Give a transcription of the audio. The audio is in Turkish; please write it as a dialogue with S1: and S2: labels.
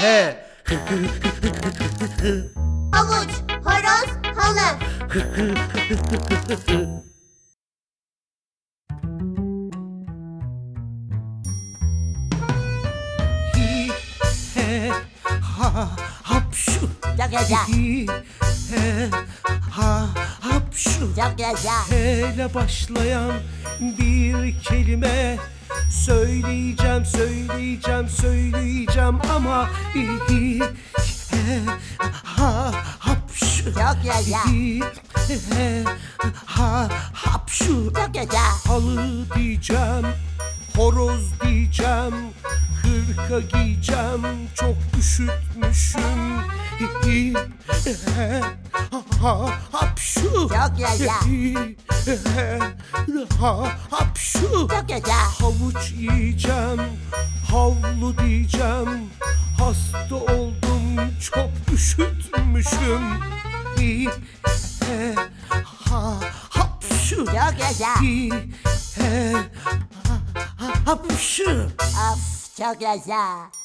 S1: he.
S2: Havuç, horoz, halı.
S1: Hi, he, ha, hapşu.
S2: Çok yaşa.
S1: Hi, he, ha, hapşu.
S2: Çok yaşa.
S1: Hele başlayan bir kelime söyleyeceğim, söyleyeceğim, söyleyeceğim ama hi, he, ha, hapşu.
S2: Çok yaşa.
S1: Hi, he, ha, hapşu.
S2: Çok yaşa.
S1: Halı diyeceğim, horoz diyeceğim, hırka giyeceğim, çok üşütmüşüm. Hi, he, ha, hapşu.
S2: Çok yaşa.
S1: Hi, he, ha, hapşu.
S2: Çok yaşa.
S1: Havuç yiyeceğim, havlu diyeceğim, hasta oldum, çok üşütmüşüm. Hi, he, ha, hapşu.
S2: Çok yaşa.
S1: Hi, he, ha, hapşu.
S2: Of, çok yaşa.